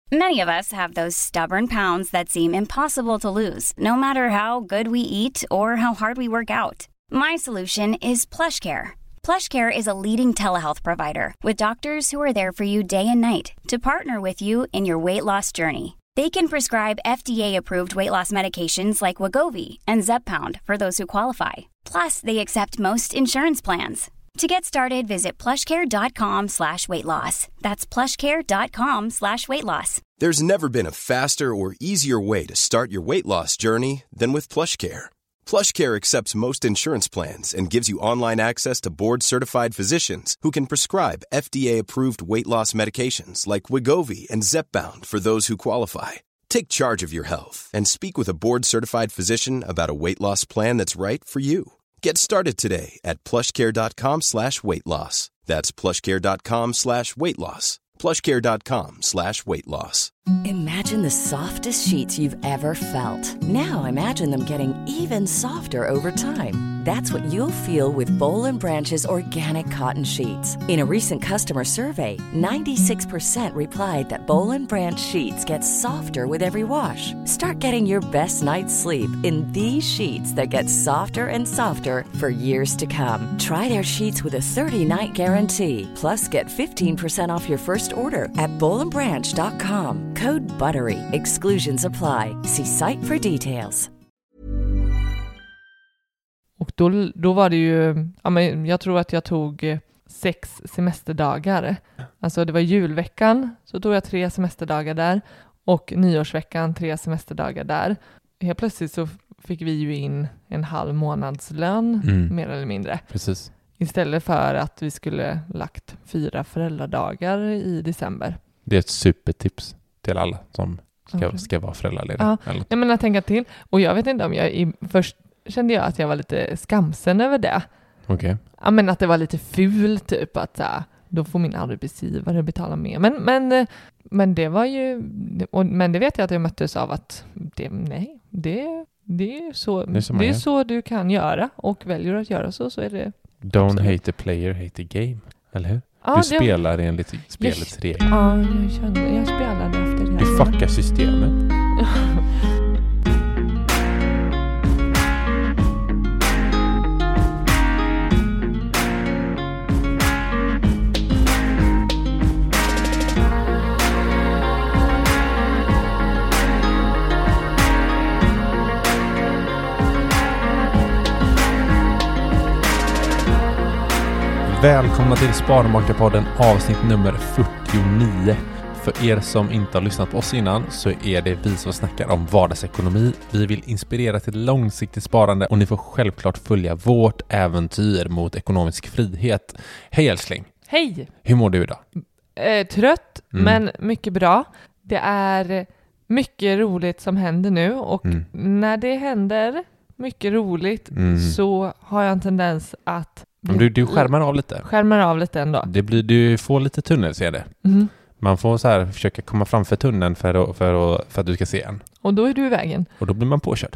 Many of us have those stubborn pounds that seem impossible to lose, no matter how good we eat or how hard we work out. My solution is PlushCare. PlushCare is a leading telehealth provider with doctors who are there for you day and night to partner with you in your weight loss journey. They can prescribe FDA-approved weight loss medications like Wegovy and Zepbound for those who qualify. Plus, they accept most insurance plans. To get started, visit plushcare.com/weightloss. That's plushcare.com/weightloss. There's never been a faster or easier way to start your weight loss journey than with PlushCare. PlushCare accepts most insurance plans and gives you online access to board-certified physicians who can prescribe FDA-approved weight loss medications like Wegovy and Zepbound for those who qualify. Take charge of your health and speak with a board-certified physician about a weight loss plan that's right for you. Get started today at plushcare.com/weightloss. That's plushcare.com/weightloss. plushcare.com/weightloss. Imagine the softest sheets you've ever felt. Now imagine them getting even softer over time. That's what you'll feel with Boll & Branch's organic cotton sheets. In a recent customer survey, 96% replied that Boll & Branch sheets get softer with every wash. Start getting your best night's sleep in these sheets that get softer and softer for years to come. Try their sheets with a 30-night guarantee. Plus, get 15% off your first order at bollandbranch.com. Code BUTTERY. Exclusions apply. See site for details. Och då var det ju, ja, men jag tror att jag tog 6 semesterdagar. Alltså det var julveckan, så tog jag 3 semesterdagar där. Och nyårsveckan 3 semesterdagar där. Helt plötsligt så fick vi ju in en halv månadslön, mer eller mindre. Precis. Istället för att vi skulle lagt 4 föräldradagar i december. Det är ett supertips till alla som ska vara föräldralediga. Ja, jag menar tänka till. Och jag vet inte om först kände jag att jag var lite skamsen över det. Okej. Ja, men att det var lite fult typ att då får min arbetsgivare betala mer. Men det var ju, men det vet jag att jag möttes av att det är så du kan göra, och väljer att göra så är det. Don't hate the player, hate the game. Eller hur? Ja, du spelar enligt spelets regler. Ja, jag spelade efter det. Du fuckar systemet. Välkomna till Sparmakarpodden avsnitt nummer 49. För er som inte har lyssnat på oss innan så är det vi som snackar om vardagsekonomi. Vi vill inspirera till långsiktigt sparande och ni får självklart följa vårt äventyr mot ekonomisk frihet. Hej älskling! Hej! Hur mår du idag? Trött, men mycket bra. Det är mycket roligt som händer nu, och när det händer mycket roligt så har jag en tendens att du skärmar av lite. Skärmar av lite ändå. Du får lite tunnel, ser det. Man får så här försöka komma framför tunneln för att du ska se en. Och då är du i vägen. Och då blir man påkörd.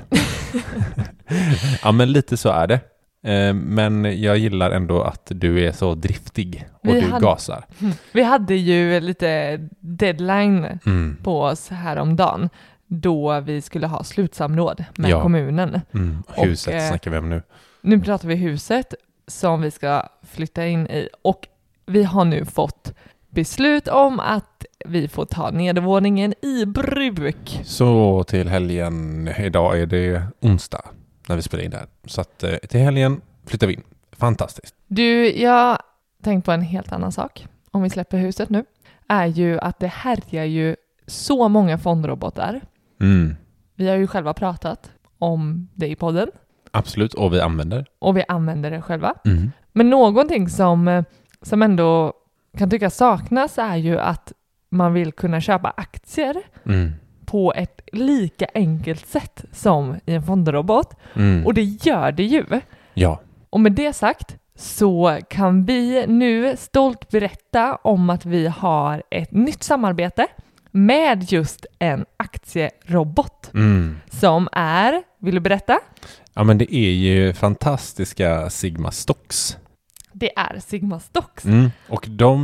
Ja, men lite så är det. Men jag gillar ändå att du är så driftig och gasar. Vi hade ju lite deadline på oss här om dagen, då vi skulle ha slutsamråd med kommunen. Huset snackar vi om nu. Nu pratar vi huset som vi ska flytta in i, och vi har nu fått beslut om att vi får ta nedervåningen i bruk. Så till helgen, idag är det onsdag när vi spelar in där. Så att till helgen flyttar vi in. Fantastiskt. Du, jag tänkte på en helt annan sak om vi släpper huset nu. Är ju att det härjar ju så många fondrobotar. Vi har ju själva pratat om det i podden. Absolut, och vi använder det själva. Men någonting som ändå kan tyckas saknas är ju att man vill kunna köpa aktier på ett lika enkelt sätt som i en fondrobot. Och det gör det ju. Ja. Och med det sagt så kan vi nu stolt berätta om att vi har ett nytt samarbete med just en aktierobot som är, vill du berätta? Ja, men det är ju fantastiska Sigma Stocks. Det är Sigma Stocks. Och de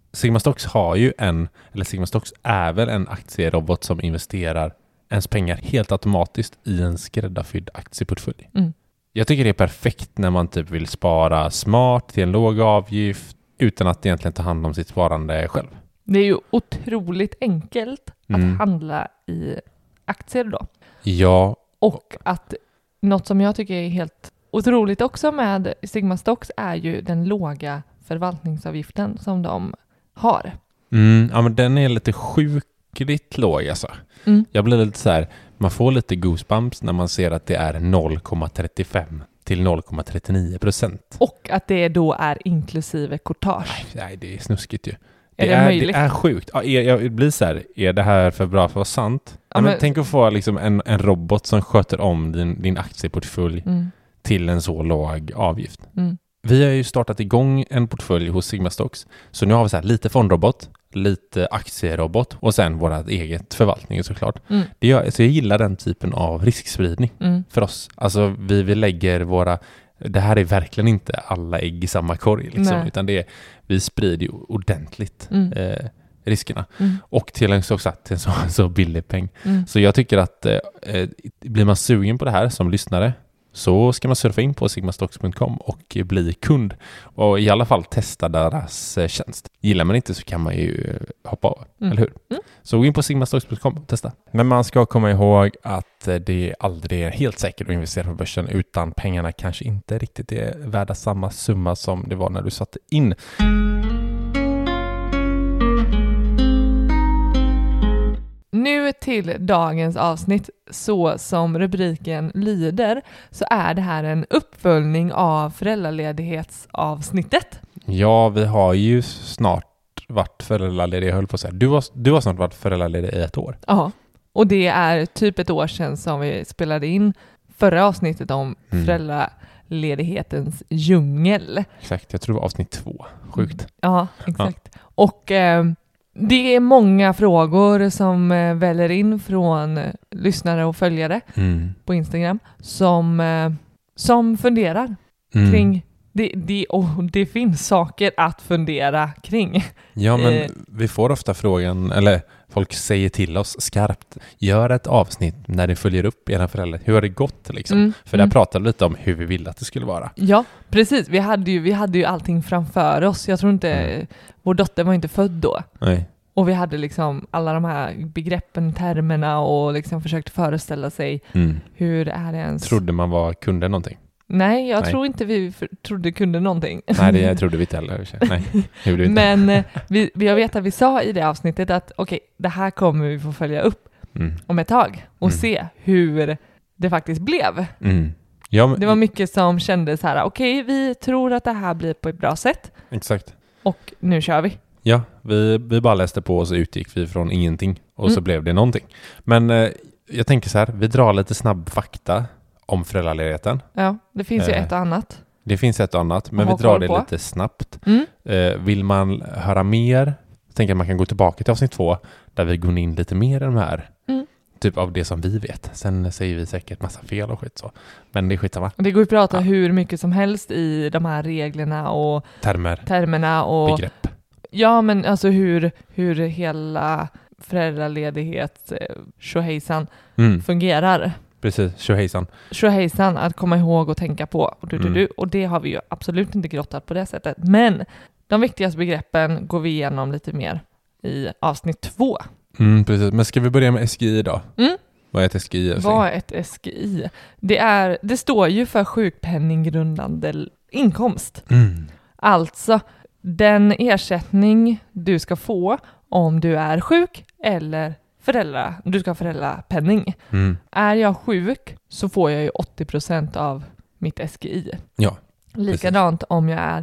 Sigma Stocks Sigma Stocks är väl en aktierobot som investerar ens pengar helt automatiskt i en skräddarsydd aktieportfölj. Jag tycker det är perfekt när man typ vill spara smart till en låg avgift utan att egentligen ta hand om sitt sparande själv. Det är ju otroligt enkelt att handla i aktier då. Ja. Och att något som jag tycker är helt otroligt också med Sigma Stocks är ju den låga förvaltningsavgiften som de har. Ja, men den är lite sjukligt låg alltså. Jag blir lite så här, man får lite goosebumps när man ser att det är 0,35 till 0,39%. Och att det då är inklusive courtage. Nej, det är snuskigt ju. Det är sjukt. Ja, jag blir så här, är det här för bra för att vara sant? Ja, men tänk att få liksom en robot som sköter om din aktieportfölj till en så låg avgift. Vi har ju startat igång en portfölj hos Sigma Stocks. Så nu har vi så här lite fondrobot, lite aktierobot och sen vårt eget förvaltning såklart. Så jag gillar den typen av riskspridning för oss. Alltså vi lägger det här är verkligen inte alla ägg i samma korg liksom, utan vi sprider ju ordentligt riskerna. Och till en så billig peng. Så jag tycker att blir man sugen på det här som lyssnare så ska man surfa in på sigmastocks.com och bli kund och i alla fall testa deras tjänst. Gillar man inte så kan man ju hoppa av, eller hur? Så gå in på sigmastocks.com och testa. Men man ska komma ihåg att det aldrig är helt säkert att investera på börsen utan pengarna kanske inte riktigt är värda samma summa som det var när du satte in. Nu till dagens avsnitt, så som rubriken lyder, så är det här en uppföljning av föräldraledighetsavsnittet. Ja, vi har ju snart varit föräldralediga, jag höll på att säga. Du har snart varit föräldraledig i 1 år. Ja, och det är typ 1 år sedan som vi spelade in förra avsnittet om föräldraledighetens djungel. Exakt, jag tror det var avsnitt 2. Sjukt. Ja, exakt. Ja. Och det är många frågor som väller in från lyssnare och följare på Instagram som funderar kring det finns saker att fundera kring. Ja, men vi får ofta frågan, eller folk säger till oss skarpt, gör ett avsnitt när det följer upp era föräldrar. Hur har det gått liksom? För där pratade vi lite om hur vi ville att det skulle vara. Ja, precis. Vi hade ju allting framför oss. Jag tror inte, vår dotter var inte född då. Nej. Och vi hade liksom alla de här begreppen, termerna och liksom försökte föreställa sig hur är det ens... Trodde man kunde någonting? Nej, jag tror inte vi trodde kunde någonting. Nej, det trodde vi inte heller. Nej, det gjorde vi inte. Men jag vet att vi sa i det avsnittet att okej, det här kommer vi få följa upp om ett tag och se hur det faktiskt blev. Ja, men... Det var mycket som kändes så här, okej, vi tror att det här blir på ett bra sätt. Exakt. Och nu kör vi. Ja, vi bara läste på och så utgick vi från ingenting och så blev det någonting. Men jag tänker så här, vi drar lite snabb fakta om föräldraledigheten. Ja, det finns ju ett och annat. Det finns ett och annat, men vi drar det lite snabbt. Vill man höra mer, jag tänker att man kan gå tillbaka till avsnitt 2 där vi går in lite mer i de här typ av det som vi vet. Sen säger vi säkert massa fel och skit så. Men det är skitsamma. Det går ju att prata hur mycket som helst i de här reglerna och termerna och begrepp. Ja, men alltså hur hela föräldraledighet tjohejsan fungerar. Precis, tjohejsan att komma ihåg och tänka på. Och det har vi ju absolut inte grottat på det sättet. Men de viktigaste begreppen går vi igenom lite mer i avsnitt 2. Precis, men ska vi börja med SGI då? Vad är ett SGI? Vad är ett SGI? Det står ju för sjukpenninggrundande inkomst. Alltså den ersättning du ska få om du är sjuk eller du ska ha föräldrapenning. Är jag sjuk så får jag ju 80% av mitt SGI. Ja, likadant om jag är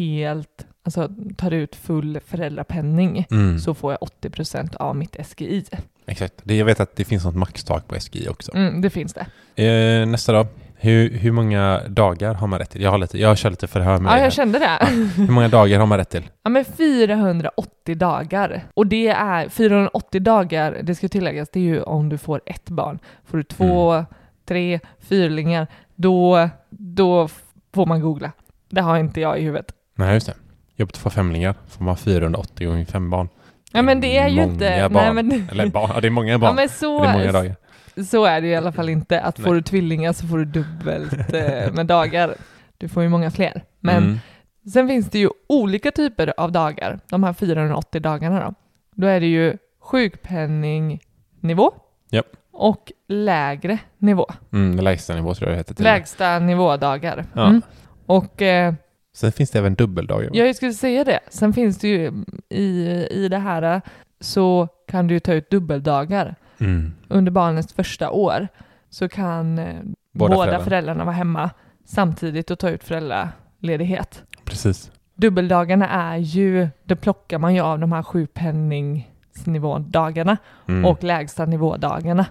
tar ut full föräldrapenning så får jag 80% av mitt SGI. Exakt. Jag vet att det finns något maxtak på SGI också. Det finns det. Nästa då. Hur många dagar har man rätt till? Jag kör lite förhör med dig. Jag kände det. Ja. Hur många dagar har man rätt till? Ja, men 480 dagar. Och det är 480 dagar, det ska tilläggas, det är ju om du får 1 barn. Får du 2, 3, 4-lingar, då får man googla. Det har inte jag i huvudet. Nej, just det. upp till 2 femlingar får man 480 gånger 5 barn. Ja, men det är ju inte... Barn. Nej, men... Eller barn, ja, det är många barn. Ja, men det är många dagar. Så är det i alla fall inte. Att får du tvillingar så får du dubbelt med dagar. Du får ju många fler. Men sen finns det ju olika typer av dagar. De här 480 dagarna då. Då är det ju sjukpenningnivå och lägre nivå. Lägsta nivå tror jag det heter. Lägsta nivådagar. Ja. Och... sen finns det även dubbeldagar. Ja, jag skulle säga det. Sen finns det ju i det här så kan du ta ut dubbeldagar. Under barnets första år så kan båda föräldrarna vara hemma samtidigt och ta ut föräldraledighet. Precis. Dubbeldagarna är ju, det plockar man ju av de här sjukpenningsnivådagarna och lägsta nivådagarna.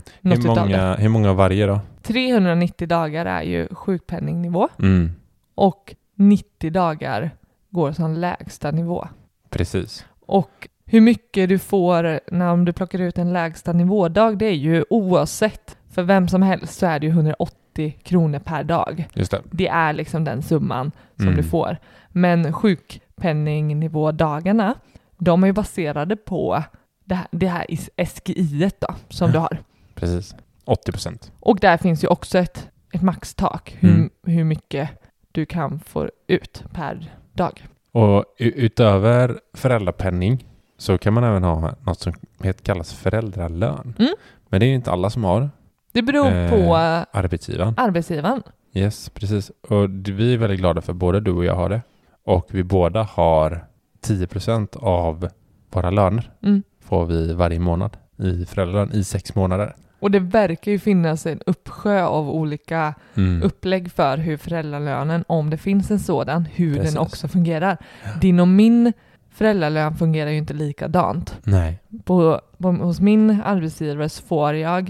Hur många varje då? 390 dagar är ju sjukpenningnivå och 90 dagar går som lägsta nivå. Precis. Och hur mycket du får när du plockar ut en lägsta nivådag, det är ju oavsett. För vem som helst så är det ju 180 kronor per dag. Just det. Det är liksom den summan som du får. Men sjukpenningnivådagarna, de är ju baserade på det här SGI-et då, som du har. Precis. 80%. Och där finns ju också ett maxtak. Hur mycket du kan få ut per dag. Och utöver föräldrapenning så kan man även ha något som kallas föräldralön. Men det är inte alla som har. Det beror på arbetsgivaren. Yes, precis. Och vi är väldigt glada för både du och jag har det. Och vi båda har 10% av våra löner får vi varje månad i föräldralön i 6 månader. Och det verkar ju finnas en uppsjö av olika upplägg för hur föräldralönen, om det finns en sådan, hur den också fungerar. Din och min föräldralön fungerar ju inte likadant. Nej. Hos min arbetsgivare så får jag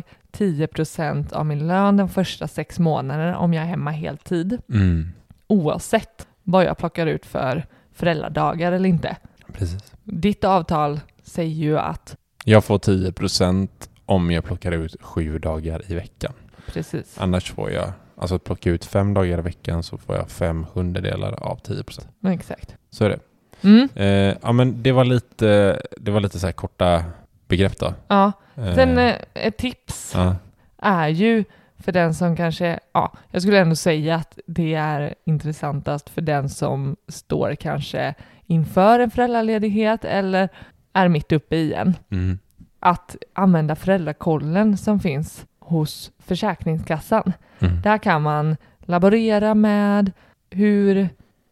10% av min lön de första 6 månaderna om jag är hemma heltid. Oavsett vad jag plockar ut för föräldradagar eller inte. Precis. Ditt avtal säger ju att jag får 10% om jag plockar ut 7 dagar i veckan. Precis. Annars får jag, alltså plocka ut 5 dagar i veckan så får jag 5/100 av 10%. Exakt. Så är det. Ja, men det var lite så här korta begrepp då. Ja. Sen ett tips är ju för den som kanske, jag skulle ändå säga att det är intressantast för den som står kanske inför en föräldraledighet eller är mitt uppe i en. Att använda föräldrakollen som finns hos Försäkringskassan. Där kan man laborera med hur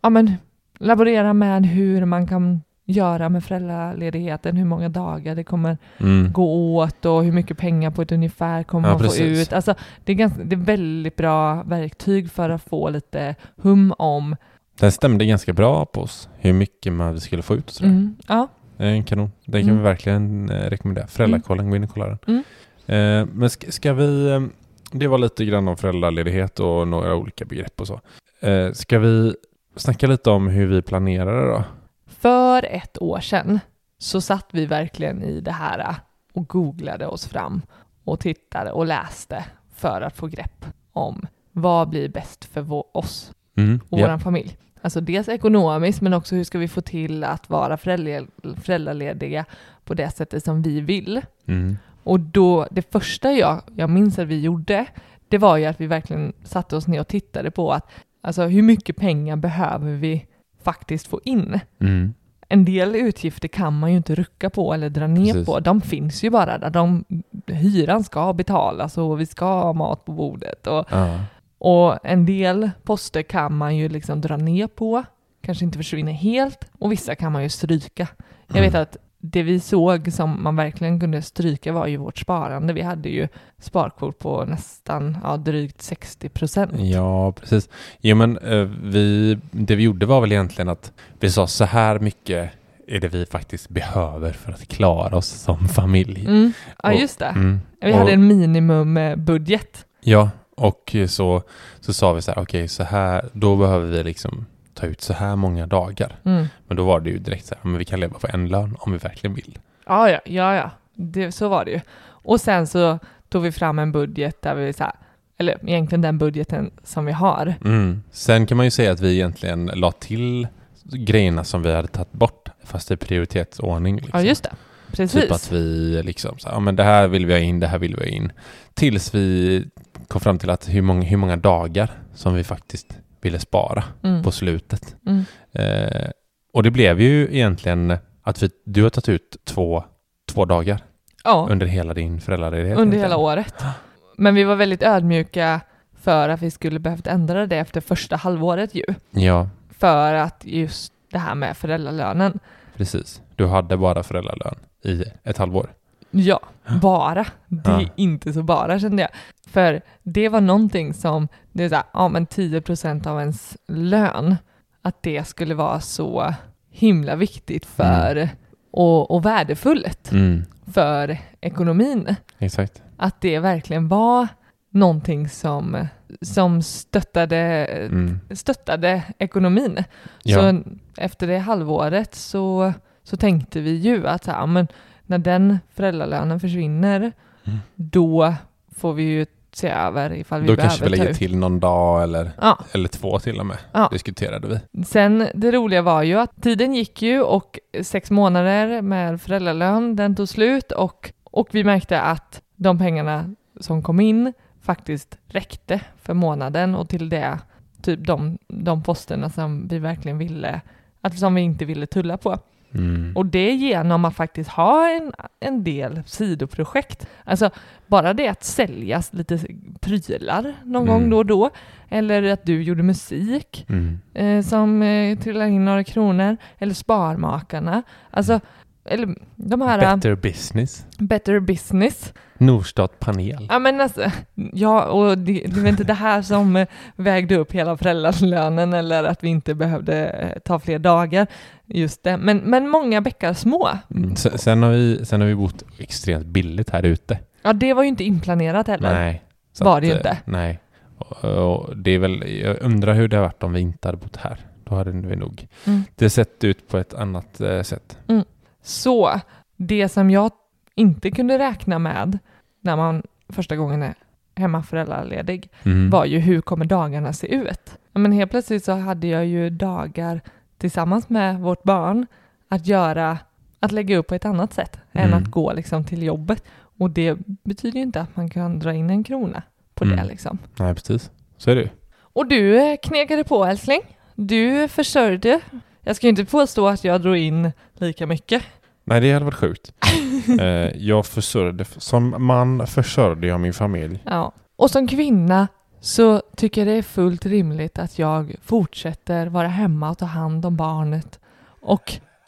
man kan göra med föräldraledigheten, hur många dagar det kommer gå åt och hur mycket pengar på ett ungefär kommer man få ut. Alltså, det är väldigt bra verktyg för att få lite hum om. Den stämde ganska bra på oss, hur mycket man skulle få ut och sådär. Ja. Kanon. Det kan vi verkligen rekommendera. Föräldrakollen, gå in och kolla den. Men ska vi... Det var lite grann om föräldraledighet och några olika begrepp och så. Ska vi snacka lite om hur vi planerade då? För 1 år sedan så satt vi verkligen i det här och googlade oss fram och tittade och läste för att få grepp om vad blir bäst för oss och vår familj. Alltså dels ekonomiskt, men också hur ska vi få till att vara föräldralediga på det sättet som vi vill. Och då, det första jag minns att vi gjorde, det var ju att vi verkligen satte oss ner och tittade på att alltså, hur mycket pengar behöver vi faktiskt få in. En del utgifter kan man ju inte rucka på eller dra ner på. De finns ju bara där. Hyran ska betalas och vi ska ha mat på bordet. Och en del poster kan man ju liksom dra ner på. Kanske inte försvinner helt. Och vissa kan man ju stryka. Jag vet att det vi såg som man verkligen kunde stryka var ju vårt sparande. Vi hade ju sparkvot på nästan drygt 60%. Ja, precis. Jo, men det vi gjorde var väl egentligen att vi sa så här mycket är det vi faktiskt behöver för att klara oss som familj. Ja, just det. Vi hade en minimumbudget. Ja, och så sa vi så här, okej, så här, då behöver vi liksom ta ut så här många dagar. Men då var det ju direkt så här, men vi kan leva på en lön om vi verkligen vill. Ja. Så var det ju. Och sen så tog vi fram en budget där vi så här, eller egentligen den budgeten som vi har. Sen kan man ju säga att vi egentligen la till grejerna som vi hade tagit bort fast i prioritetsordning. Liksom. Ja, just det. Precis. Typ att vi liksom så, ja men det här vill vi ha in, det här vill vi ha in. Tills vi kom fram till att hur många dagar som vi faktiskt ville spara på slutet. Och det blev ju egentligen att du har tagit ut två dagar under hela din föräldraledighet. Under hela året. Men vi var väldigt ödmjuka för att vi skulle behövt ändra det efter första halvåret ju. Ja. För att just det här med föräldralönen. Precis. Du hade bara föräldralön i ett halvår. Ja, bara. Det är inte så bara, kände jag. För det var någonting som, det är så här, men 10% av ens lön, att det skulle vara så himla viktigt för och värdefullt för ekonomin. Exakt. Att det verkligen var någonting som stöttade ekonomin. Ja. Så efter det halvåret så tänkte vi ju att men när den föräldralönen försvinner, då får vi ju se över ifall vi då behöver kanske vi lägger till någon dag eller 2 till och med, diskuterade vi. Sen det roliga var ju att tiden gick ju och 6 månader med föräldralön, den tog slut och vi märkte att de pengarna som kom in faktiskt räckte för månaden och till det typ de posterna som vi verkligen ville, som vi inte ville tulla på. Och det genom att faktiskt ha en del sidoprojekt. Alltså bara det att säljas lite prylar någon gång då och då. Eller att du gjorde musik som trillar in några kronor. Eller Sparmakarna. Alltså, eller de här... Better Business. Norstad panel. Ja, men alltså, och det var inte det här som vägde upp hela föräldralönen eller att vi inte behövde ta fler dagar. Just det. Men många bäckar små. Sen har vi bott extremt billigt här ute. Ja, det var ju inte inplanerat heller. Nej. Var det ju inte. Nej. Och det är väl, jag undrar hur det har varit om vi inte hade bott här. Då hade vi nog det sett ut på ett annat sätt. Så det som jag inte kunde räkna med när man första gången är hemma föräldraledig var ju hur kommer dagarna se ut. Men helt plötsligt så hade jag ju dagar tillsammans med vårt barn att lägga upp på ett annat sätt än att gå liksom till jobbet. Och det betyder ju inte att man kan dra in en krona på det liksom. Nej, precis. Så är det. Och du knegade på, älskling. Du försörjde. Jag ska ju inte påstå att jag drog in lika mycket. Nej, det hade varit sjukt. Jag försörjde, som man försörjde jag min familj. Ja. Och som kvinna så tycker jag det är fullt rimligt att jag fortsätter vara hemma och ta hand om barnet. Och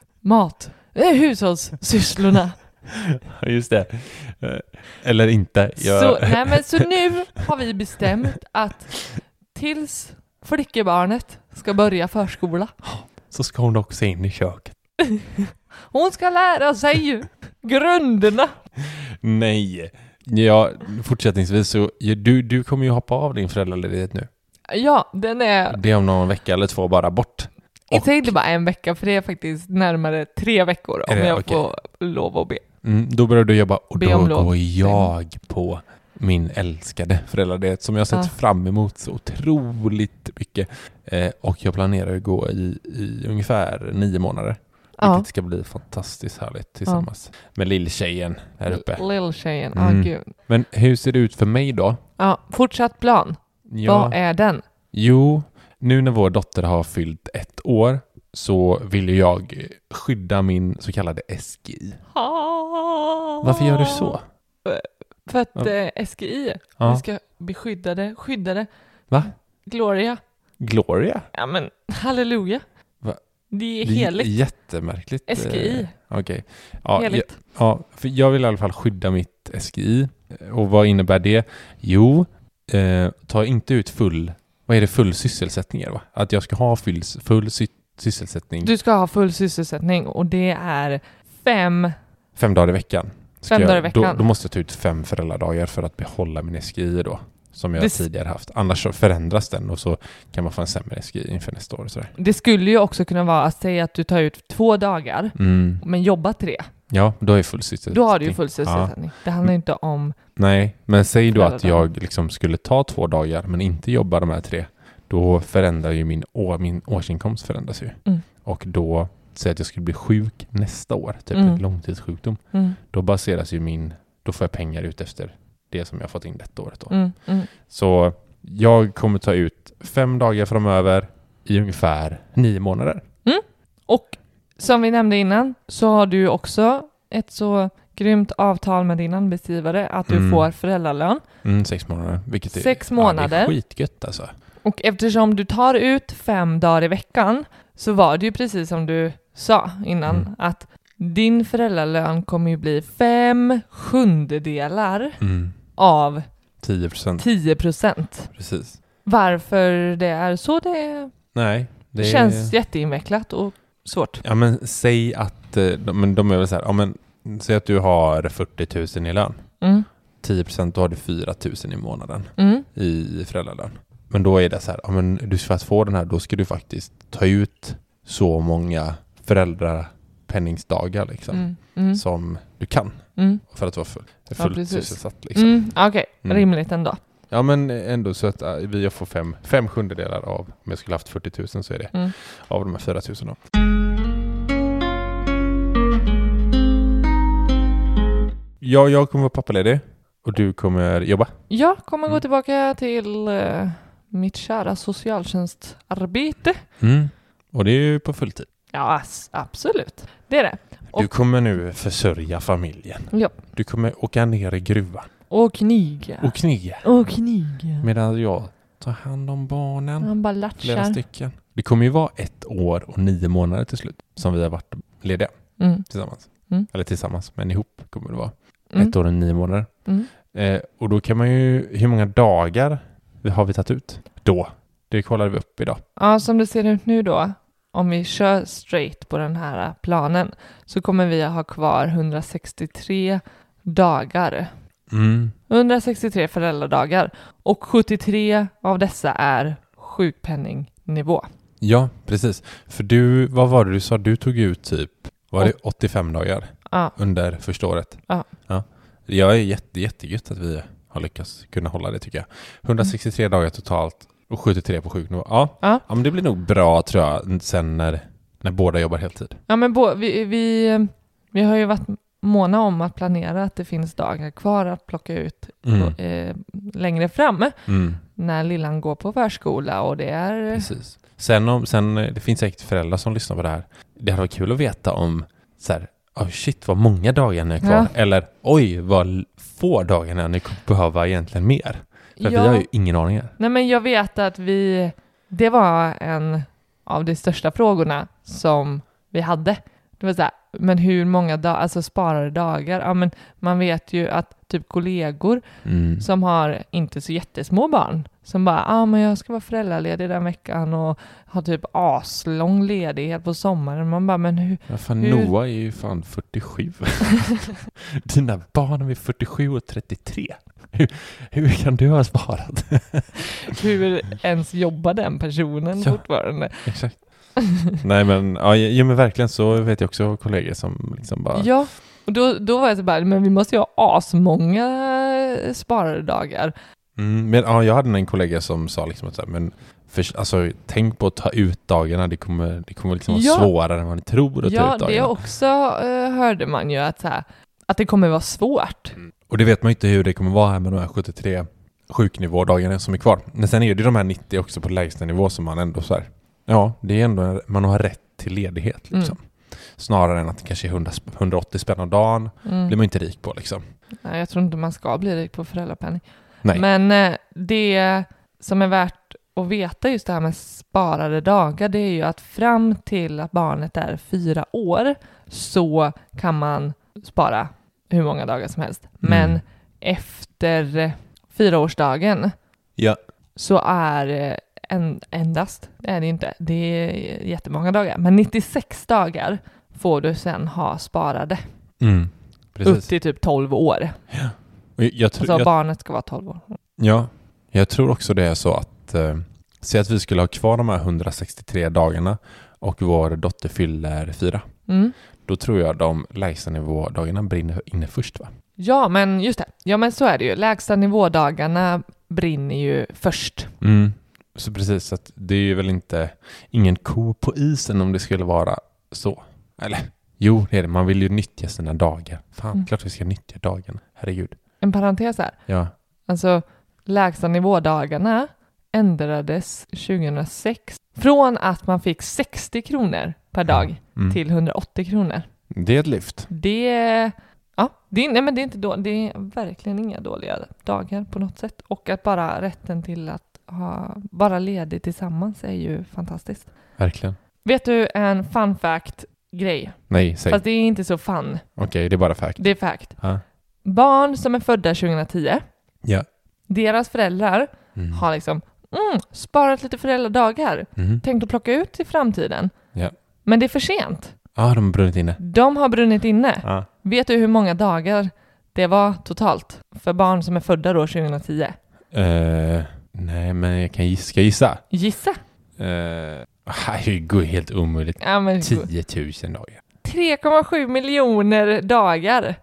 hushållssysslorna. Just det. Eller inte. Så nu har vi bestämt att tills flickebarnet ska börja förskola så ska hon också in i köket. Hon ska lära sig grunderna. Nej. Ja, fortsättningsvis så du kommer ju hoppa av din föräldraledighet nu. Ja, den är... Det är om någon vecka eller 2 bara bort. Inte inte bara 1 vecka, för det är faktiskt närmare 3 veckor om jag får lov att be. Då börjar du jobba och då går jag på min älskade föräldraledighet som jag har sett fram emot så otroligt mycket. Och jag planerar att gå i ungefär 9 månader. Vilket ska bli fantastiskt härligt tillsammans med lilltjejen här uppe. Lilltjejen, gud. Men hur ser det ut för mig då? Ja, fortsatt plan. Ja. Vad är den? Jo, nu när vår dotter har fyllt 1 år så vill jag skydda min så kallade SGI. Varför gör du så? För att SGI, vi ska bli skyddade. Va? Gloria? Ja, men halleluja. Va? Det är heligt. Det är jättemärkligt. SGI. Okej. Ja, heligt. För jag vill i alla fall skydda mitt SGI. Och vad innebär det? Jo, ta inte ut full sysselsättning, va? Att jag ska ha full sysselsättning. Du ska ha full sysselsättning och det är 5 dagar i veckan. 5 dagar i veckan. Då måste jag ta ut 5 föräldradagar för att behålla min SGI då. Som jag tidigare haft. Annars så förändras den och så kan man få en sämre SGI inför nästa år. Och sådär. Det skulle ju också kunna vara att säga att du tar ut 2 dagar men jobbar 3. Ja, då är full sysselsättning. Då har du ju full sysselsättning. Ja. Det handlar inte om... Nej, men säg då att jag liksom skulle ta 2 dagar men inte jobba de här 3. Då förändrar ju min årsinkomst förändras ju. och då säger att jag skulle bli sjuk nästa år, typ en långtidssjukdom. Då baseras ju då får jag pengar ut efter det som jag fått in detta året då. Så jag kommer ta ut 5 dagar framöver i ungefär 9 månader. Och som vi nämnde innan så har du också ett så grymt avtal med din arbetsgivare att du får föräldralön. 6 månader. Vilket är, 6 månader. Ja, det är skitgött alltså. Och eftersom du tar ut 5 dagar i veckan så var det ju precis som du sa innan att din föräldralön kommer ju bli 5/7 av 10%. Precis. Varför det är så, Nej, det känns jätteinvecklat och svårt. Ja, men säg att de är väl så här, ja, men säg att du har 40 000 i lön. 10% då har du 4 000 i månaden i föräldralön. Men då är det så här, ja, men du, för att få den här, då ska du faktiskt ta ut så många föräldrapenningsdagar liksom, som du kan för att vara fullt sysselsatt. Liksom. Okej, rimligt ändå. Ja, men ändå så att vi får 5/7 av, om jag skulle haft 40 000 så är det av de här 4 000 då. Ja, jag kommer vara pappaledig och du kommer jobba. Jag kommer gå tillbaka till mitt kära socialtjänstarbete. Och det är ju på fulltid. Ja, absolut. Det är det. Du kommer nu försörja familjen. Ja. Du kommer åka ner i gruvan. Och kniga. Medan jag tar hand om barnen. Han bara latchar. Flera stycken. Det kommer ju vara 1 år och 9 månader till slut som vi har varit lediga tillsammans. Eller tillsammans, men ihop kommer det vara 1 år och 9 månader. Och då kan man ju, hur många dagar har vi tagit ut då? Det kollar vi upp idag. Ja, som det ser ut nu då, om vi kör straight på den här planen så kommer vi att ha kvar 163 dagar. 163 föräldradagar och 73 av dessa är sjukpenningnivå. Ja, precis. För du, vad var det du sa? Du tog ut typ, var det 85 dagar under första året? Ja. Jag är jättegött att vi har lyckats kunna hålla det, tycker jag. 163 dagar totalt och 73 på sjuknivå. Ja, men det blir nog bra, tror jag, sen när båda jobbar heltid. Ja, men vi har ju varit måna om att planera att det finns dagar kvar att plocka ut längre fram när lillan går på förskola och det är... Precis. Sen det finns säkert föräldrar som lyssnar på det här. Det hade varit kul att veta om så här, shit vad många dagar ni är kvar. Ja. Eller oj vad få dagar ni kommer behöva egentligen mer. För vi har ju ingen aning. Nej, men jag vet att det var en av de största frågorna som vi hade. Det var så här, men hur många dagar, alltså sparade dagar? Ja, men man vet ju att typ kollegor som har inte så jättesmå barn som bara, men jag ska vara föräldraledig den veckan och ha typ aslång ledighet på sommaren. Man bara, men hur... Ja, fan, Noah är ju fan 47. Dina barn är 47 och 33. Hur kan du ha sparat? Hur ens jobbar den personen fortfarande? Exakt. Nej, men men verkligen, så vet jag också kollegor som liksom bara... Ja, och då var jag så bara, men vi måste ju ha asmånga sparade dagar. Men jag hade en kollega som sa liksom att men alltså, tänk på att ta ut dagarna, det kommer liksom vara svårare än man tror att ta ut dagarna. Ja, det också hörde man ju att det kommer vara svårt. Och det vet man inte hur det kommer vara här med de här 73 sjuknivådagarna som är kvar. Men sen är det de här 90 också på lägsta nivå som man ändå så här, det är ändå, man har rätt till ledighet liksom. Snarare än att det kanske är 180 spänn om dagen blir man inte rik på liksom. Nej, jag tror inte man ska bli rik på föräldrapenning. Nej. Men det som är värt att veta just det här med sparade dagar, det är ju att fram till att barnet är 4 år så kan man spara hur många dagar som helst. Men efter 4-årsdagen så är endast, det är det inte, det är jättemånga dagar, men 96 dagar får du sen ha sparade. Precis. Upp till typ 12 år. Ja. Barnet ska vara 12 år. Ja, jag tror också det är så att säg att vi skulle ha kvar de här 163 dagarna och vår dotter fyller 4. Då tror jag de lägsta nivådagarna brinner inne först, va? Ja, men just det. Ja, men så är det ju. Lägsta nivådagarna brinner ju först. Så precis, så att det är ju väl inte ingen ko på isen om det skulle vara så. Eller, jo det är det. Man vill ju nyttja sina dagar. Fan, klart vi ska nyttja dagen. Herregud. En parentes här. Ja. Alltså, lägsta nivådagarna ändrades 2006 från att man fick 60 kronor per dag till 180 kronor. Det är ett lyft. Det är inte det är verkligen inga dåliga dagar på något sätt. Och att bara rätten till att vara ledig tillsammans är ju fantastiskt. Verkligen. Vet du en fun fact-grej? Nej, säg. Fast det är inte så fun. Okej, det är bara fact. Det är fact. Ja. Barn som är födda 2010, Ja. deras föräldrar har liksom sparat lite föräldradagar. Tänkt att plocka ut i framtiden. Ja. Men det är för sent. Ja, de har brunnit inne. De har brunnit inne. Ja. Vet du hur många dagar det var totalt för barn som är födda då 2010? Nej, men jag kan gissa. Gissa. Det går helt omöjligt. Ja, men 10 000 dagar. 3,7 miljoner dagar. 3,7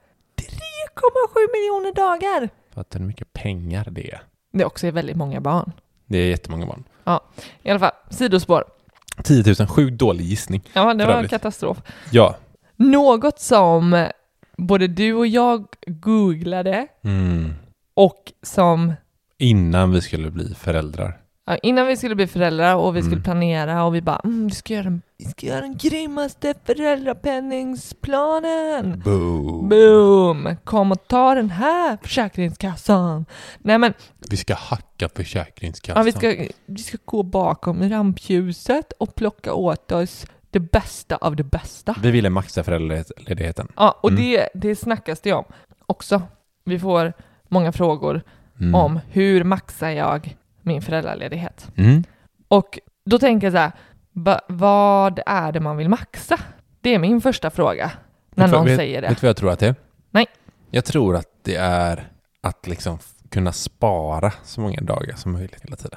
miljoner dagar. Fattar du hur mycket pengar det är? Det också är väldigt många barn. Det är jättemånga barn. Ja, i alla fall. Sidospår. 10 000, sjukt dålig gissning. Ja, det var en katastrof. Ja. Något som både du och jag googlade och som... Innan vi skulle bli föräldrar. Ja, innan vi skulle bli föräldrar och vi skulle planera och vi bara, vi ska göra den grymmaste föräldrapenningsplanen. Boom! Kom och ta den här Försäkringskassan. Nej men... Vi ska hacka Försäkringskassan. Ja, vi ska gå bakom rampljuset och plocka åt oss det bästa av det bästa. Vi ville maxa föräldraledigheten. Ja, och det snackas det om också. Vi får många frågor om hur maxar jag min föräldraledighet. Och då tänker jag så här, vad är det man vill maxa? Det är min första fråga när någon säger det. Vet du vad jag tror att det är? Nej. Jag tror att det är att liksom kunna spara så många dagar som möjligt hela tiden.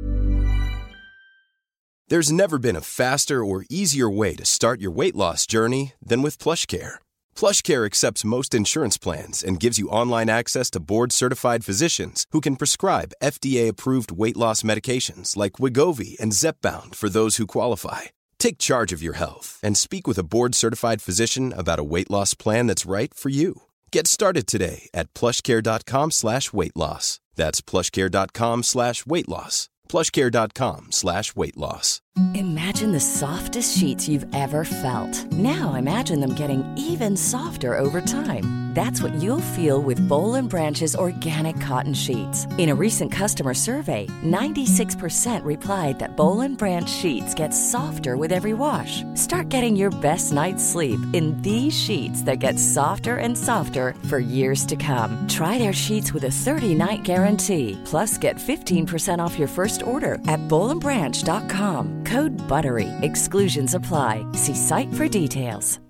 There's never been a faster or easier way to start your weight loss journey than with PlushCare. PlushCare accepts most insurance plans and gives you online access to board-certified physicians who can prescribe FDA-approved weight loss medications like Wegovy and Zepbound for those who qualify. Take charge of your health and speak with a board-certified physician about a weight loss plan that's right for you. Get started today at plushcare.com/weightloss. That's plushcare.com/weightloss. plushcare.com/weightloss. Imagine the softest sheets you've ever felt. Now imagine them getting even softer over time. That's what you'll feel with Boll & Branch's organic cotton sheets. In a recent customer survey, 96% replied that Boll & Branch sheets get softer with every wash. Start getting your best night's sleep in these sheets that get softer and softer for years to come. Try their sheets with a 30-night guarantee. Plus, get 15% off your first order at bollandbranch.com. Code BUTTERY. Exclusions apply. See site for details.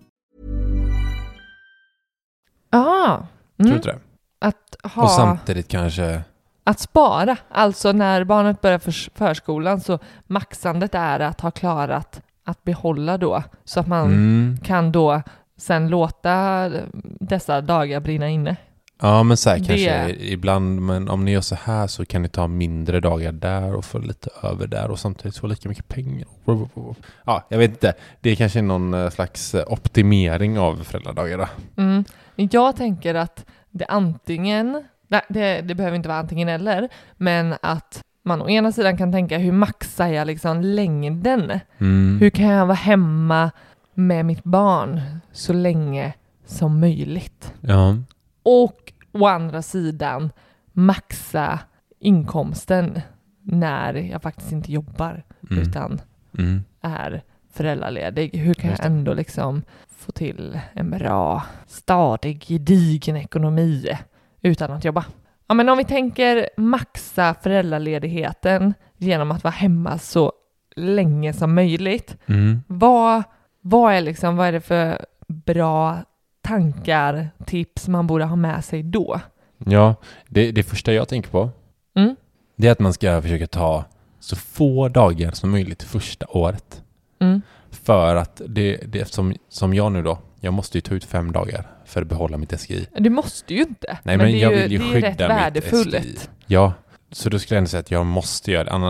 Ja. Tror du inte det? Att ha... Och samtidigt kanske... Att spara. Alltså när barnet börjar förskolan så maxandet är att ha klarat att behålla då. Så att man kan då sen låta dessa dagar brinna inne. Ja, men så här kanske ibland, men om ni gör så här så kan ni ta mindre dagar där och få lite över där och samtidigt få lika mycket pengar. Ja, jag vet inte. Det är kanske någon slags optimering av föräldradagar då. Jag tänker att det antingen, det behöver inte vara antingen eller, men att man å ena sidan kan tänka hur maxar jag liksom längden? Hur kan jag vara hemma med mitt barn så länge som möjligt? Ja. Och å andra sidan maxa inkomsten när jag faktiskt inte jobbar utan är föräldraledig. Hur kan jag ändå liksom få till en bra, stadig, gedigen ekonomi utan att jobba? Ja, men om vi tänker maxa föräldraledigheten genom att vara hemma så länge som möjligt. Vad är det för bra tankar, tips man borde ha med sig då? Ja, det första jag tänker på det är att man ska försöka ta så få dagar som möjligt första året. För att det som jag nu då, jag måste ju ta ut 5 dagar för att behålla mitt SGI. Du måste ju inte. Nej, men jag vill ju det är skydda rätt mitt värdefullt. SGI. Ja, så då skulle jag ändå säga att jag måste göra det.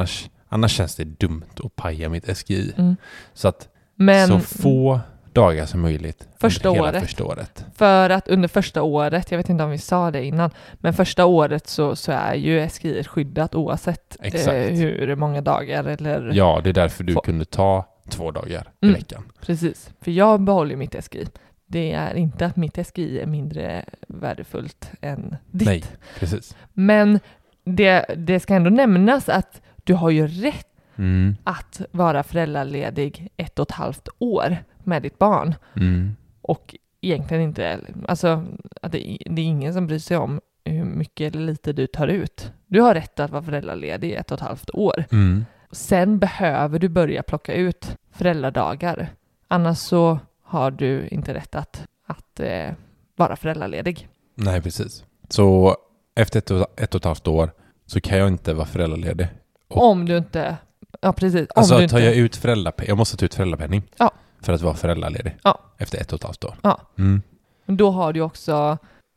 Annars känns det dumt att paja mitt SGI. Så att så Men få dagar som möjligt första under hela året. första året. för att under första året, jag vet inte om vi sa det innan, men första året så är ju SGI skyddat oavsett Exakt. hur många dagar eller... Ja, det är därför du kunde ta 2 dagar i veckan. Precis, för jag behåller mitt SGI. Det är inte att mitt SGI är mindre värdefullt än ditt. Nej, precis. Men det ska ändå nämnas att du har ju rätt att vara föräldraledig 1,5 år med ditt barn. Och egentligen inte, alltså att det är ingen som bryr sig om hur mycket eller lite du tar ut. Du har rätt att vara föräldraledig 1,5 år. Sen behöver du börja plocka ut föräldradagar. Annars så har du inte rätt att vara föräldraledig. Nej, precis. Så efter 1,5 år så kan jag inte vara föräldraledig. Om du inte... Ja, precis. Alltså om du tar inte... jag ut föräldrapenning. Jag måste ta ut föräldrapenning för att vara föräldraledig efter 1,5 år. Ja. Då har du också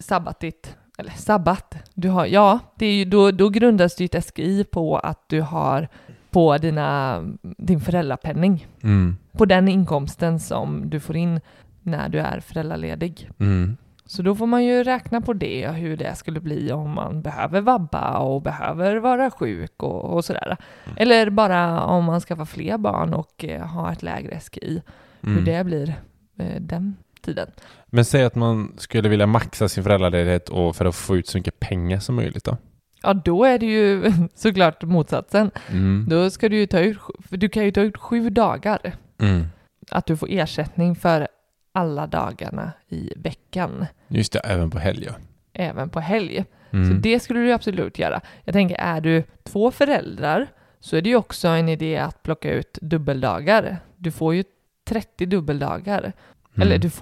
sabbat. Du har, det är ju, då grundas ditt SGI på att du har på din föräldrapenning. På den inkomsten som du får in när du är föräldraledig. Så då får man ju räkna på det, hur det skulle bli om man behöver vabba och behöver vara sjuk och sådär. Eller bara om man skaffar fler barn och har ett lägre SGI. Hur det blir den tiden. Men säg att man skulle vilja maxa sin föräldraledighet och för att få ut så mycket pengar som möjligt då? Ja, då är det ju såklart motsatsen. Då ska du ju du kan ju ta ut 7 dagar. Att du får ersättning för alla dagarna i veckan. Just det, även på helg. Även på helg. Så det skulle du absolut göra. Jag tänker, är du 2 föräldrar så är det ju också en idé att plocka ut dubbeldagar. Du får ju 30 dubbeldagar. Eller du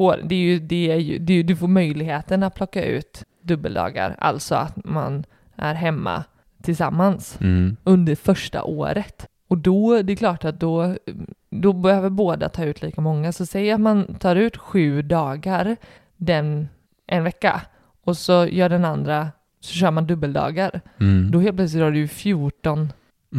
får möjligheten att plocka ut dubbeldagar. Alltså att man är hemma tillsammans under första året. Och då, det är klart att då behöver båda ta ut lika många. Så säg att man tar ut 7 dagar en vecka. Och så gör den andra, så kör man dubbeldagar. Då helt plötsligt har du 14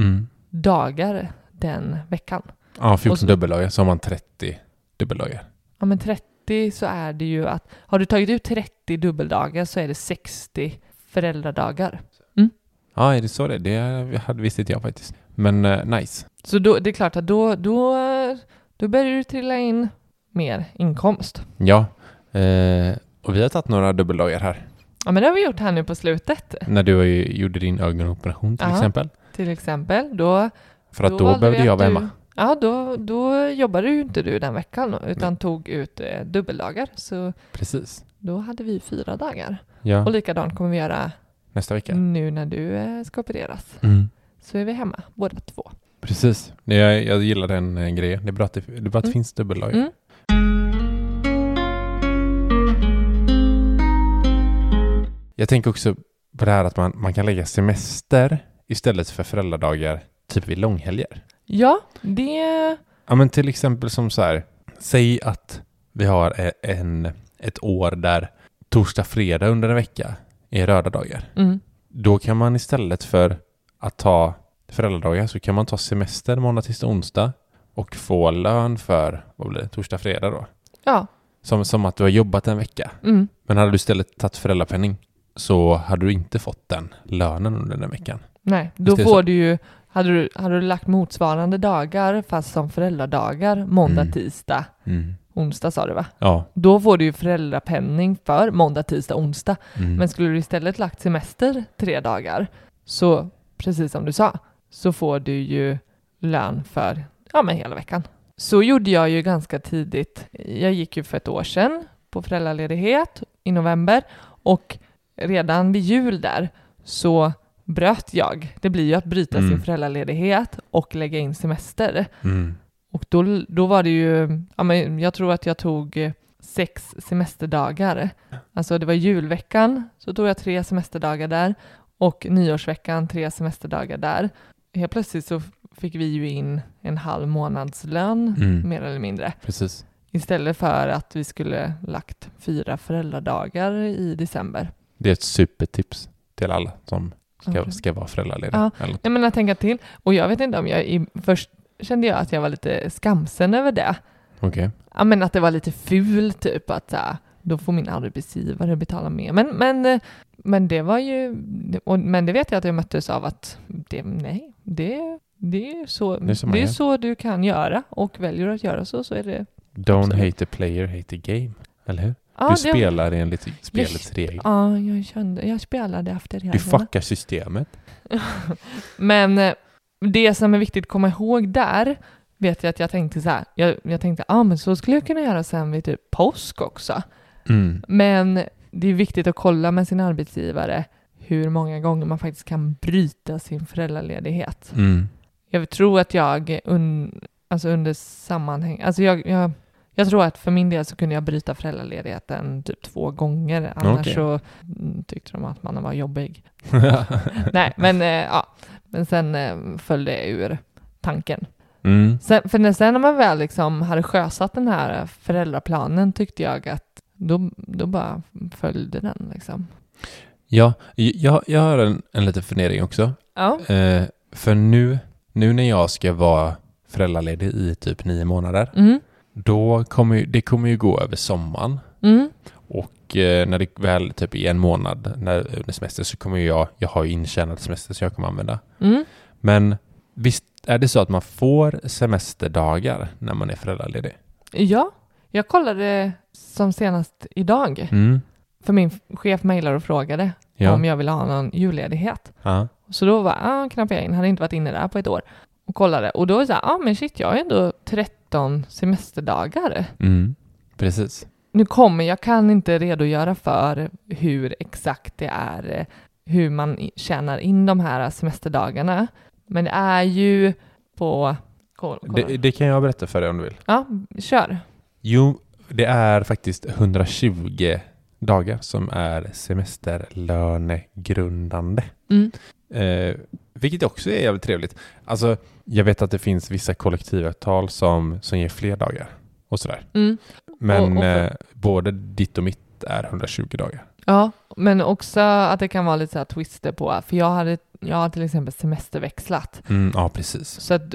dagar den veckan. Ja, 14 dubbeldagar, så har man 30 dubbeldagar. Ja, men 30 så är det ju att, har du tagit ut 30 dubbeldagar så är det 60 föräldradagar. Ja, är det så det? Det visste inte jag faktiskt. Men nice. Så då, det är klart att då börjar du trilla in mer inkomst. Ja, och vi har tagit några dubbeldagar här. Ja, men det har vi gjort här nu på slutet. När du gjorde din ögonoperation till exempel. Till exempel. För att då behövde jag vara hemma. Ja, då jobbade ju inte du den veckan utan tog ut dubbeldagar. Så precis. Då hade vi 4 dagar. Ja. Och likadant kommer vi göra nästa vecka. Nu när du ska opereras. Så är vi hemma, båda 2. Precis. Jag gillar den grejen. Det är bra att det finns dubbeldagar. Jag tänker också på det här att man kan lägga semester istället för föräldradagar typ vid långhelger. Ja, det... Ja, men till exempel som så här. Säg att vi har ett år där torsdag, fredag under en vecka är röda dagar. Då kan man istället för att ta föräldradagar så kan man ta semester måndag, tisdag, onsdag och få lön för, vad blir det, torsdag, fredag då? Ja. Som att du har jobbat en vecka. Men hade du istället tagit föräldrapenning så hade du inte fått den lönen under den veckan. Nej, då får du ju, hade du lagt motsvarande dagar fast som föräldradagar, måndag, tisdag, onsdag sa du va? Ja. Då får du ju föräldrapenning för måndag, tisdag, onsdag. Men skulle du istället lagt semester 3 dagar så, precis som du sa, så får du ju lön för hela veckan. Så gjorde jag ju ganska tidigt. Jag gick ju för 1 år sedan på föräldraledighet i november och redan vid jul där så bröt jag. Det blir ju att bryta sin föräldraledighet och lägga in semester. Och då var det ju, jag tror att jag tog 6 semesterdagar. Alltså det var julveckan, så tog jag 3 semesterdagar där. Och nyårsveckan 3 semesterdagar där. Helt plötsligt så fick vi ju in en halv månadslön, mer eller mindre. Precis. Istället för att vi skulle lagt 4 föräldradagar i december. Det är ett supertips till alla som ska vara föräldraledig. Ja, eller något. jag menar tänka till. Och jag vet inte om först kände jag att jag var lite skamsen över det. Okej. Ja, men att det var lite fult typ att då får min arbetsgivare betala mer. Men det var ju, men det vet jag att jag möttes av att det är så du kan göra, och väljer att göra så är det. Don't absolut. hate the player, hate the game. Eller hur? Ja, Du spelar enligt spelets regler. Ja, jag spelade efter reglerna. Du fuckar systemet. Men det som är viktigt att komma ihåg där, vet jag att jag tänkte så här. Jag tänkte, men så skulle jag kunna göra sen vid typ påsk också. Mm. Men det är viktigt att kolla med sin arbetsgivare hur många gånger man faktiskt kan bryta sin föräldraledighet. Mm. Jag tror att jag under sammanhang, alltså jag tror att för min del så kunde jag bryta föräldraledigheten typ 2 gånger. Annars så tyckte de att man var jobbig. Nej, men sen föll det ur tanken. Mm. Sen när man väl liksom hade sjösatt den här föräldraplanen, tyckte jag att då bara följde den liksom. Ja, jag har en liten fundering också. Ja. För nu när jag ska vara föräldraledig i typ 9 månader, då kommer ju gå över sommaren. Mm. Och när det väl typ är 1 månad under semester, så kommer jag har ju intjänad semester så jag kommer använda. Mm. Men visst är det så att man får semesterdagar när man är föräldraledig? Ja, jag kollade som senast idag. Mm. För min chef mejlade och frågade om jag ville ha någon julledighet. Ja. Så då var knappade jag in, hade inte varit inne där på ett år. Och kollade. Och då sa jag, men shit, jag har ändå 13 semesterdagar. Mm. Precis. Jag kan inte redogöra för hur exakt det är, hur man tjänar in de här semesterdagarna. Men det är ju på... Det kan jag berätta för dig om du vill. Ja, kör. Jo, det är faktiskt 120 dagar som är semesterlönegrundande. Mm. Vilket också är jävligt trevligt. Alltså, jag vet att det finns vissa kollektivavtal som ger fler dagar och sådär. Mm. Men både ditt och mitt är 120 dagar. Ja, men också att det kan vara lite så här twister på. För jag har till exempel semesterväxlat. Ja, precis. Så att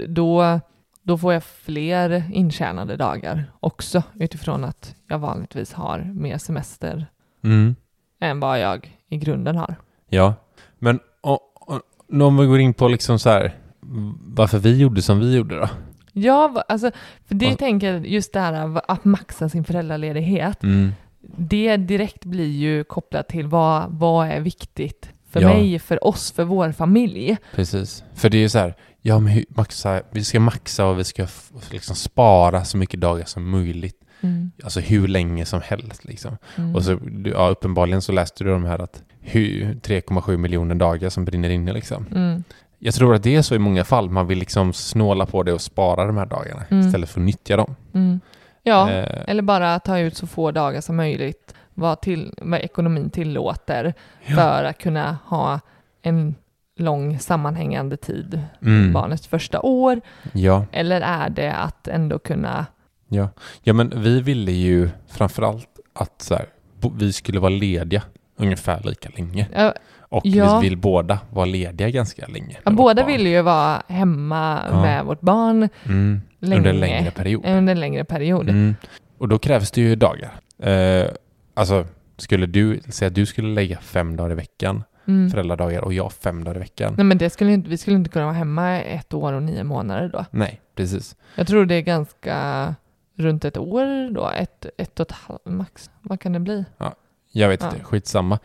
då får jag fler intjänade dagar också, utifrån att jag vanligtvis har mer semester än vad jag i grunden har. Ja, men om vi går in på liksom så här, varför vi gjorde som vi gjorde då? Ja, alltså, för det tänker jag, just det här att maxa sin föräldraledighet, det direkt blir ju kopplat till vad är viktigt för mig, för oss, för vår familj. Precis, för det är ju så här, men vi ska maxa och vi ska liksom spara så mycket dagar som möjligt. Alltså hur länge som helst liksom. Och så uppenbarligen så läste du de här att 3,7 miljoner dagar som brinner inne liksom. Jag tror att det är så i många fall. Man vill liksom snåla på det och spara de här dagarna istället för att nyttja dem. Ja, eller bara ta ut så få dagar som möjligt vad ekonomin tillåter för att kunna ha en lång sammanhängande tid barnets första år. Ja. Eller är det att ändå kunna... Ja, men vi ville ju framförallt att så här, vi skulle vara lediga ungefär lika länge. Och vi vill båda vara lediga ganska länge. Båda vill ju vara hemma med vårt barn under en längre period. Under en längre period. Och då krävs det ju dagar. Alltså, skulle du säga att du skulle lägga 5 dagar i veckan föräldradagar och jag 5 dagar i veckan. Nej, men vi skulle inte kunna vara hemma 1 år och 9 månader då. Nej, precis. Jag tror det är ganska runt 1 år då. 1,5 max. Vad kan det bli? Ja, jag vet inte. Skitsamma.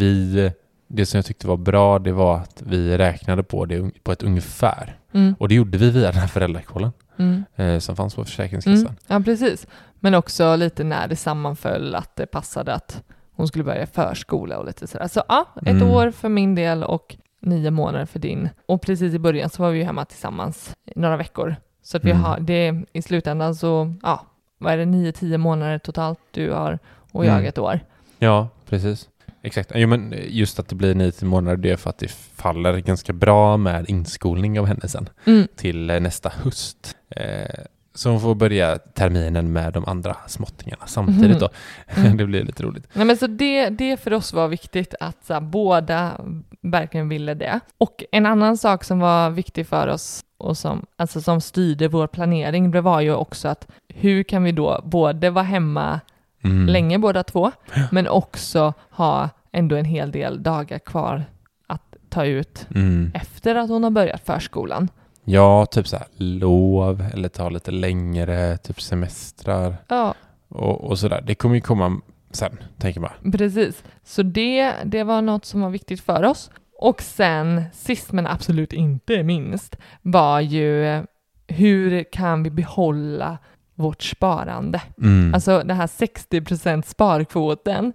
Det som jag tyckte var bra, det var att vi räknade på det på ett ungefär. Och det gjorde vi via den här föräldrakollen som fanns på Försäkringskassan. Ja, precis. Men också lite när det sammanföll att det passade att hon skulle börja förskola och lite sådär. Så 1 år för min del och 9 månader för din. Och precis i början så var vi hemma tillsammans några veckor. Så att vi har det i slutändan så, vad är det, 9-10 månader totalt du har och jag 1 år. Ja, precis. Exakt. Jo, men just att det blir 9 månader, det är för att det faller ganska bra med inskolning av henne sen till nästa höst. Så hon får börja terminen med de andra småttingarna samtidigt då. Det blir lite roligt. Nej, men så det för oss var viktigt att båda verkligen ville det. Och en annan sak som var viktig för oss och som styrde vår planering, det var ju också att hur kan vi då både vara hemma länge båda två, men också ha ändå en hel del dagar kvar att ta ut efter att hon har börjat förskolan. Ja, typ så här lov eller ta lite längre, typ semestrar. Ja. Och sådär. Det kommer ju komma sen, tänker man. Precis. Så det var något som var viktigt för oss. Och sen, sist men absolut inte minst, var ju hur kan vi behålla vårt sparande? Alltså det här 60% sparkvoten,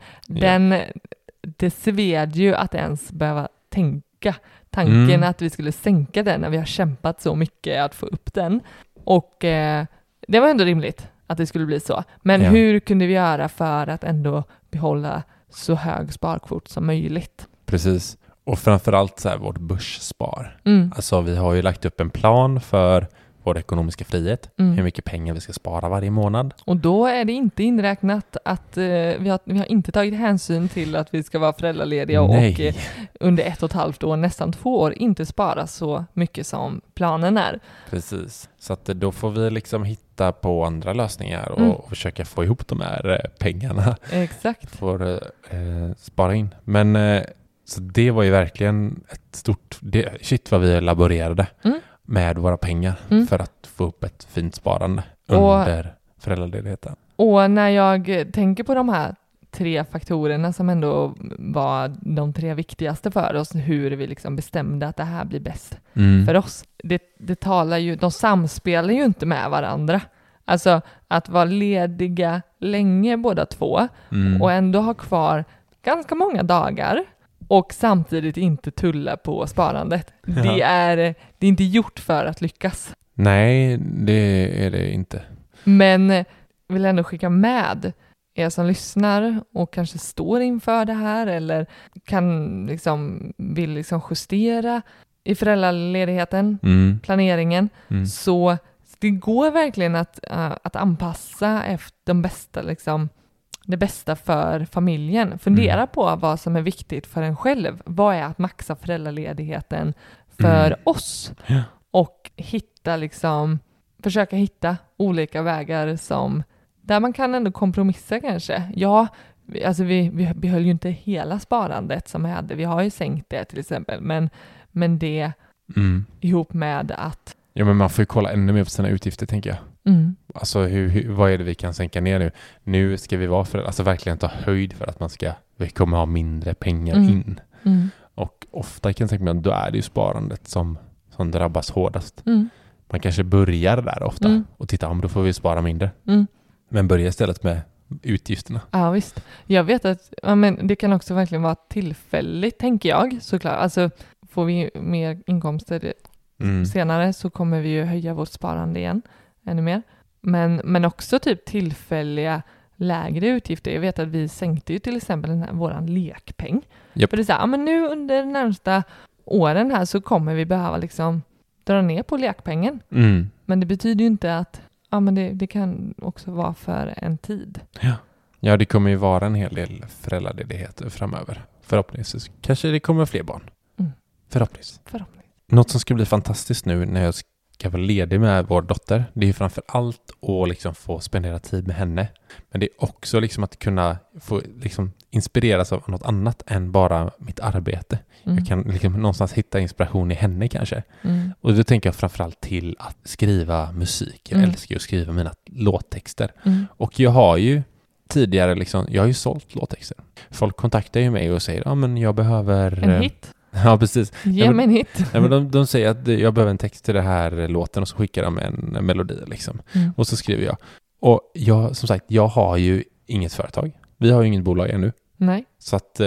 det sved ju att ens behöva tänka tanken att vi skulle sänka den när vi har kämpat så mycket att få upp den. Och det var ändå rimligt att det skulle bli så. Men hur kunde vi göra för att ändå behålla så hög sparkvot som möjligt? Precis. Och framförallt så här vårt börsspar. Alltså vi har ju lagt upp en plan för vår ekonomiska frihet. Hur mycket pengar vi ska spara varje månad. Och då är det inte inräknat att vi har inte tagit hänsyn till att vi ska vara föräldralediga och under 1,5 år, nästan 2 år, inte spara så mycket som planen är. Precis. Så att då får vi liksom hitta på andra lösningar och försöka få ihop de här pengarna. Exakt. För spara in. Men så det var ju verkligen ett stort... Shit vad vi laborerade med våra pengar för att få upp ett fint sparande under föräldraledigheten. Och när jag tänker på de här 3 faktorerna som ändå var de 3 viktigaste för oss, hur vi liksom bestämde att det här blir bäst för oss. Det talar ju, de samspelar ju inte med varandra. Alltså att vara lediga länge båda två och ändå ha kvar ganska många dagar och samtidigt inte tulla på sparandet. Ja. Det är inte gjort för att lyckas. Nej, det är det inte. Men vill ändå skicka med er som lyssnar och kanske står inför det här eller vill justera i föräldraledigheten, planeringen. Så det går verkligen att anpassa efter det bästa för familjen. Fundera på vad som är viktigt för en själv. Vad är att maxa föräldraledigheten för oss? Ja. Och försöka hitta olika vägar där man kan ändå kompromissa kanske. Ja, alltså vi behöll ju inte hela sparandet som vi hade. Vi har ju sänkt det till exempel. Men det ihop med att... Ja, men man får ju kolla ännu mer på sina utgifter, tänker jag. Alltså vad är det vi kan sänka ner nu? Nu ska vi verkligen ta höjd för att vi kommer ha mindre pengar in. Och ofta kan jag tänka mig att då är det ju sparandet som drabbas hårdast. Man kanske börjar där ofta och titta om då får vi spara mindre. Men börja istället med utgifterna. Ja, visst. Jag vet att det kan också verkligen vara tillfälligt, tänker jag, såklart. Alltså får vi mer inkomster senare så kommer vi ju höja vårt sparande igen ännu mer. Men också typ tillfälliga lägre utgifter. Jag vet att vi sänkte ju till exempel våran lekpeng. Yep. För det är så här, men nu under de närmsta åren här så kommer vi behöva dra ner på lekpengen. Men det betyder ju inte att det kan också vara för en tid. Ja, det kommer ju vara en hel del föräldraledighet framöver. Förhoppningsvis. Kanske det kommer fler barn. Förhoppningsvis. Något som ska bli fantastiskt nu när jag ska vara ledig med vår dotter, det är ju framför allt att få spendera tid med henne. Men det är också att kunna få inspireras av något annat än bara mitt arbete. Jag kan någonstans hitta inspiration i henne kanske. Och då tänker jag framförallt till att skriva musik. Jag älskar ju att skriva mina låttexter. Och jag har ju tidigare jag har ju sålt låttexter. Folk kontaktar ju mig och säger men jag behöver... En hit? Ja, precis. Ge mig en hit. De säger att jag behöver en text till det här låten och så skickar de en melodi Och så skriver jag. Och jag har ju inget företag. Vi har ju inget bolag ännu. Nej. Så att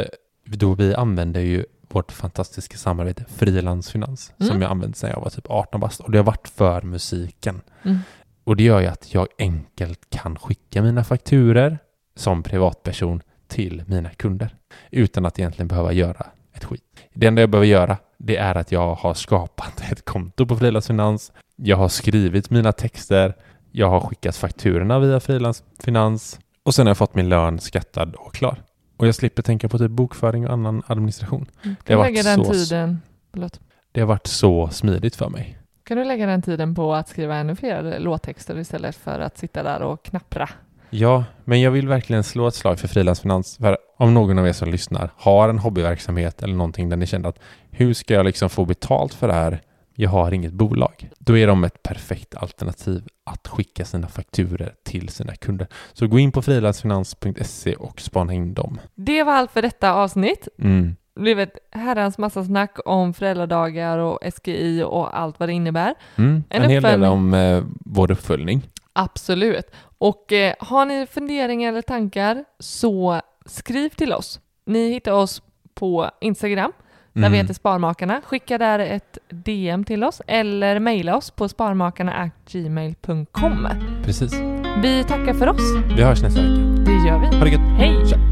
vi använder ju vårt fantastiska samarbete Frilansfinans som jag använt sedan jag var typ 18 bast. Och det har varit för musiken. Och det gör ju att jag enkelt kan skicka mina fakturer som privatperson till mina kunder. Utan att egentligen behöva göra ett skit. Det enda jag behöver göra, det är att jag har skapat ett konto på Frilansfinans. Jag har skrivit mina texter. Jag har skickat fakturorna via Frilansfinans. Och sen har jag fått min lön skattad och klar. Och jag slipper tänka på typ bokföring och annan administration. Kan du lägga den tiden? Det har varit så smidigt för mig. Kan du lägga den tiden på att skriva ännu fler låttexter istället för att sitta där och knappra? Ja, men jag vill verkligen slå ett slag för frilansfinans. För om någon av er som lyssnar har en hobbyverksamhet eller någonting där ni känner att hur ska jag liksom få betalt för det här? Jag har inget bolag. Då är de ett perfekt alternativ att skicka sina fakturer till sina kunder. Så gå in på frilansfinans.se och spana in dem. Det var allt för detta avsnitt. Det blev ett herrans massa snack om föräldradagar och SGI och allt vad det innebär. En hel del om vår uppföljning. Absolut. Och har ni funderingar eller tankar så skriv till oss. Ni hittar oss på Instagram där vi heter Sparmakarna. Skicka där ett DM till oss eller mejla oss på sparmakarna@gmail.com. Precis. Vi tackar för oss. Vi hörs nästa vecka. Det gör vi. Ha det gött. Hej! Tja.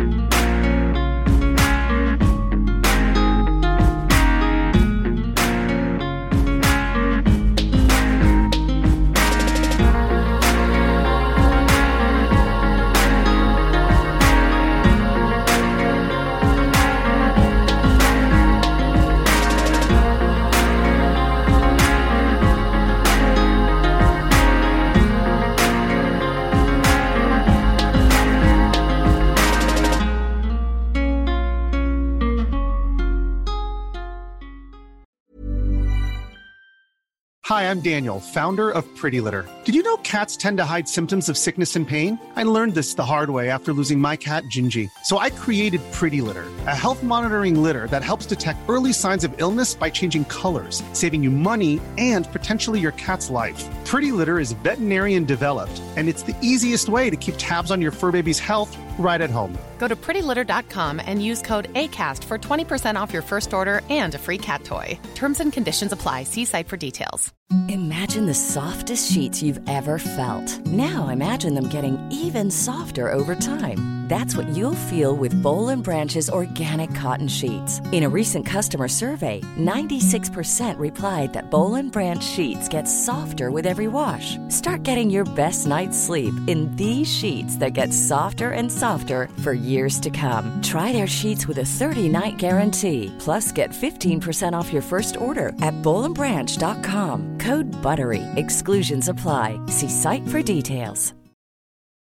Hi, I'm Daniel, founder of Pretty Litter. Did you know cats tend to hide symptoms of sickness and pain? I learned this the hard way after losing my cat, Gingy. So I created Pretty Litter, a health monitoring litter that helps detect early signs of illness by changing colors, saving you money and potentially your cat's life. Pretty Litter is veterinarian developed, and it's the easiest way to keep tabs on your fur baby's health right at home. Go to prettylitter.com and use code ACAST for 20% off your first order and a free cat toy. Terms and conditions apply. See site for details. Imagine the softest sheets you've ever felt. Now imagine them getting even softer over time. That's what you'll feel with Boll & Branch's organic cotton sheets. In a recent customer survey, 96% replied that Boll & Branch sheets get softer with every wash. Start getting your best night's sleep in these sheets that get softer and softer for years to come. Try their sheets with a 30-night guarantee. Plus, get 15% off your first order at bollandbranch.com. Code BUTTERY. Exclusions apply. See site for details.